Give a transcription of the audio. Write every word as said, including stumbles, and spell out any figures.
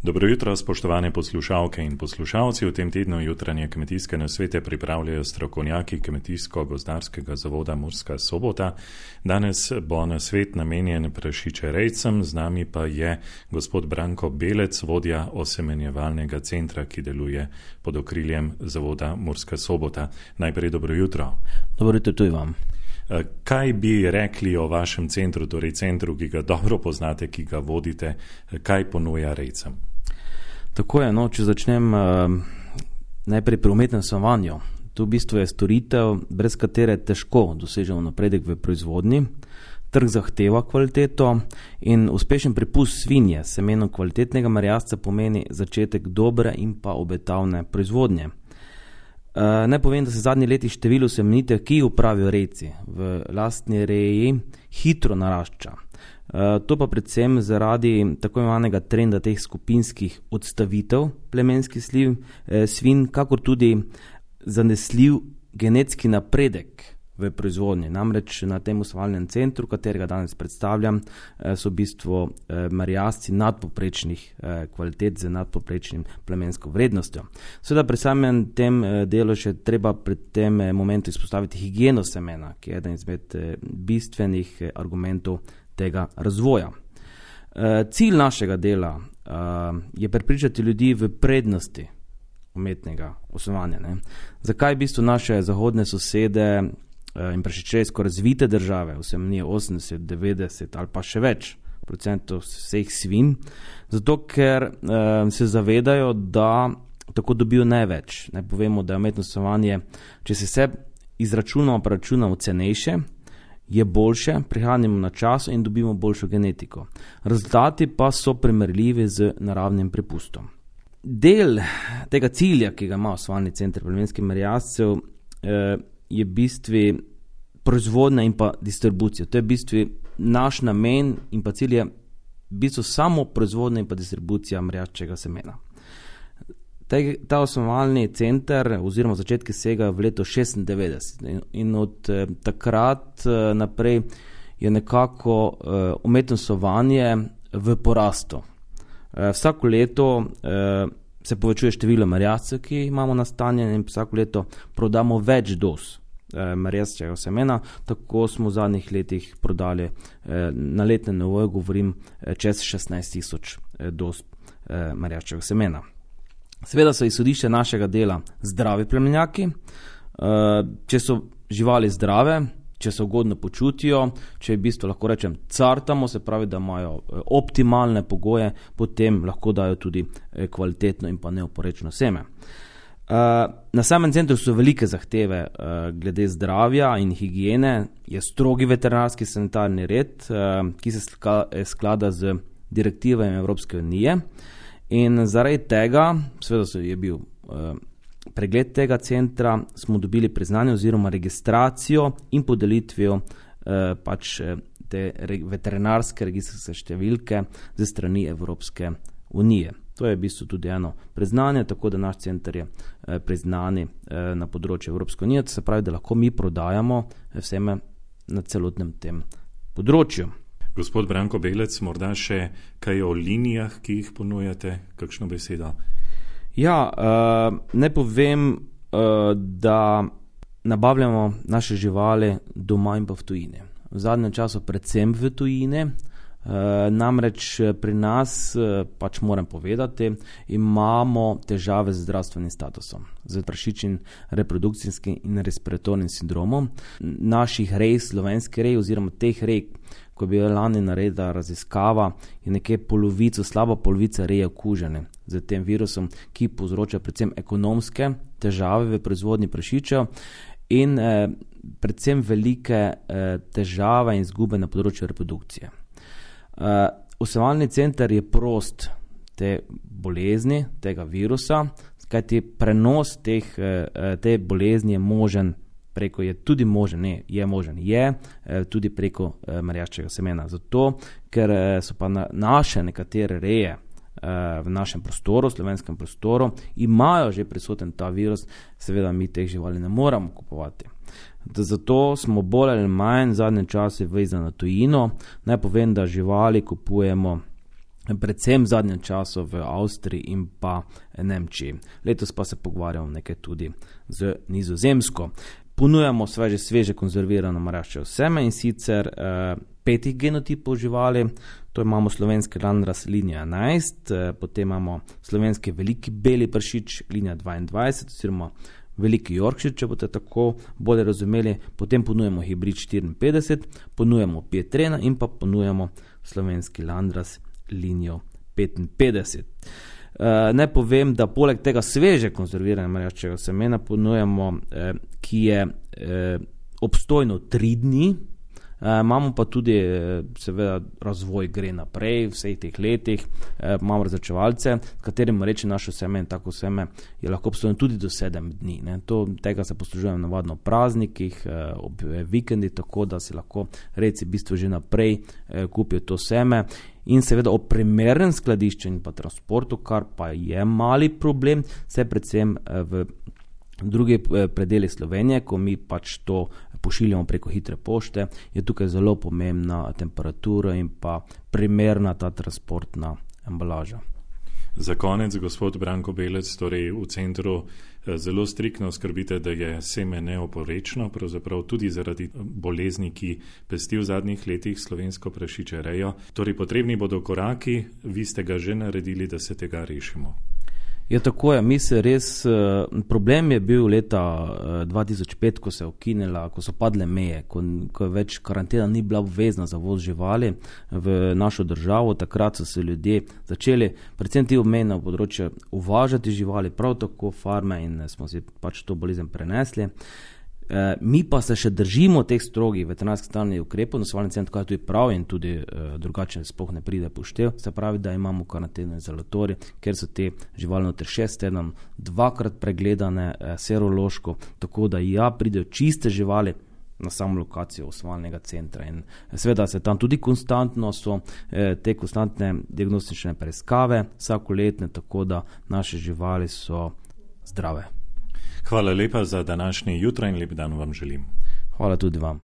Dobro jutro, spoštovane poslušalke in poslušalci. V tem tednu jutranje kmetijske nasvete pripravljajo strokovnjaki Kmetijsko-gozdarskega zavoda Murska Sobota. Danes bo nasvet namenjen prašičerejcem, z nami pa je gospod Branko Belec, vodja osemenjevalnega centra, ki deluje pod okriljem zavoda Murska Sobota. Najprej dobro jutro. Dobro jutro tudi vam. Kaj bi rekli o vašem centru, torej centru, ki ga dobro poznate, ki ga vodite, kaj ponuja rejcem? Tako je, no, če začnem uh, najprej pri umetnem svanju. To v bistvu je storitev, brez katere težko dosežemo napredek v proizvodnji. Trg zahteva kvaliteto in uspešen prepust svinje s semenom kvalitetnega merjasca pomeni začetek dobre in pa obetavne proizvodnje. Uh, naj povem, da se zadnji leti število semenitev, ki jih upravijo rejci v lastni reji, hitro narašča. Uh, to pa predvsem zaradi tako imenovanega trenda teh skupinskih odstavitev plemenskih sliv, eh, svin, kakor tudi zanesljiv genetski napredek v proizvodnji. Namreč na tem usvajalnem centru, katerega danes predstavljam, eh, so v bistvu eh, merjasci nadpoprečnih eh, kvalitet z nadpoprečnim plemensko vrednostjo. Seveda pri samem tem eh, delu še treba pri tem eh, momentu izpostaviti higieno semena, ki je eden izmed eh, bistvenih eh, argumentov tega razvoja. E, cilj našega dela e, je prepričati ljudi v prednosti umetnega osnovanja. Ne? Zakaj v bistvu naše zahodne sosede e, in prašičerejsko razvite države, vsem osemdeset, devetdeset ali pa še več procentov vseh svin, zato ker e, se zavedajo, da tako dobijo največ. Naj povemo, da je umetno osnovanje, če se vse izračunamo, pa računamo cenejše, je boljše, prihranimo na čas in dobimo boljšo genetiko. Rezultati pa so primerljivi z naravnim prepustom. Del tega cilja, ki ga ima osvajalni center plemenskih merjascev, eh, je v bistvu proizvodnja in pa distribucija. To je v bistvu naš namen in pa cilj je v bistvu samo proizvodnja in pa distribucija merjaščega semena. Ta osnovalni center oziroma začetki segajo v leto šestindevetdeset in, in od eh, takrat eh, naprej je nekako eh, umetno sovanje v porastu. Eh, vsako leto eh, se povečuje število merjascev, ki imamo nastanjene, in vsako leto prodamo več doz eh, merjasčega semena. Tako smo v zadnjih letih prodali eh, na letne nivoje, govorim eh, čez šestnajst tisoč eh, doz eh, merjasčega semena. Seveda so izhodišče našega dela zdravi plemenjaki. Če so živali zdrave, če se ugodno počutijo, če v bistvu lahko rečem cartamo, se pravi, da imajo optimalne pogoje, potem lahko dajo tudi kvalitetno in pa neoporečno seme. Na samem centru so velike zahteve glede zdravja in higiene, je strogi veterinarski sanitarni red, ki se sklada z direktivami Evropske unije. In zaradi tega, seveda je bil uh, pregled tega centra, smo dobili priznanje oziroma registracijo in podelitvijo uh, pač te re, veterinarske registrske številke ze strani Evropske unije. To je v bistvu tudi eno priznanje, tako da naš center je uh, priznani uh, na področju Evropske unije, to se pravi, da lahko mi prodajamo vseme na celotnem tem področju. Gospod Branko Belec, morda še kaj o linijah, ki jih ponujate, kakšno besedo? Ja, uh, ne povem, uh, da nabavljamo naše živali doma in pa v tujini. V zadnjem času predvsem v tujini, uh, namreč pri nas, uh, pač moram povedati, imamo težave z zdravstvenim statusom, z prašičjim reprodukcijskim in respiratornim sindromom. Naših rej, slovenskih rej oziroma teh rej, ko bi lani naredila raziskava, je nekje polovico, slaba polovica reje okužene z tem virusom, ki povzroča predvsem ekonomske težave v proizvodnji prašičev in eh, predvsem velike eh, težave in izgube na področju reprodukcije. Eh, Osnovalni center je prost te bolezni, tega virusa, kajti prenos teh, eh, te bolezni je možen preko je tudi možen, ne, je možen, je eh, tudi preko eh, merjaščega semena. Zato, ker eh, so pa na, naše nekatere reje eh, v našem prostoru, slovenskem prostoru, imajo že prisoten ta virus, seveda mi teh živali ne moramo kupovati. Zato smo bolj ali manj zadnje čase vezani na tujino. Naj povem, da živali kupujemo predvsem v zadnjem času v Avstriji in pa Nemčiji. Letos pa se pogovarjamo nekaj tudi z Nizozemsko. Ponujamo sveže, sveže konzervirano maraščevo seme in sicer eh, petih genotipov živali, to imamo slovenski Landrass linija enajst, eh, potem imamo slovenski veliki beli pršič linija dvaindvajset oziroma veliki Yorkshire, če boste tako bolje razumeli, potem ponujemo hibrid štiriinpetdeset, ponujemo Pietrena in pa ponujemo slovenski Landrass linijo petinpetdeset. Uh, naj povem, da poleg tega sveže konzervirane maraščevega semena ponujemo, eh, ki je eh, obstojno tri dni, eh, imamo pa tudi eh, seveda razvoj gre naprej v vseh teh letih, eh, imamo različevalce, s katerim reči naše seme in tako seme je lahko obstojno tudi do sedem dni. Ne. To, tega se poslužujemo navadno v praznikih, eh, ob vikendi, tako da si lahko reci v bistvu že naprej eh, kupijo to seme. In seveda o primernem skladiščenju in pa transportu, kar pa je mali problem, se predvsem v drugi predeli Slovenije, ko mi pač to pošiljamo preko hitre pošte, je tukaj zelo pomembna temperatura in pa primerna ta transportna embalaža. Za konec, gospod Branko Belec, torej v centru zelo striktno skrbite, da je seme neoporečno, pravzaprav tudi zaradi bolezni, ki pesti v zadnjih letih slovensko prašičerejo. Torej potrebni bodo koraki, vi ste ga že naredili, da se tega rešimo. Je tako, je, mi se res, problem je bil leta dva tisoč pet, ko se je ukinila, ko so padle meje, ko, ko več karantena ni bila obvezna za voz živali v našo državo. Takrat so se ljudje začeli, predvsem ti obmejna področja, uvažati živali, prav tako farme, in smo si pač to bolezen prenesli. E, mi pa se še držimo teh strogih veterinarskih stalnih ukrepov, nasovalni center, kaj je tudi prav in tudi e, drugače sploh ne pride poštev, se pravi, da imamo karantene izolatorje, ker so te živali noter šest tednov dvakrat pregledane e, serološko, tako da ja, pridejo čiste živali na samo lokacijo osnovalnega centra. In seveda se tam tudi konstantno so e, te konstantne diagnostične preiskave vsakoletne, tako da naše živali so zdrave. Hvala lepa za današnji jutra in lep dan vam želim. Hvala tudi vam.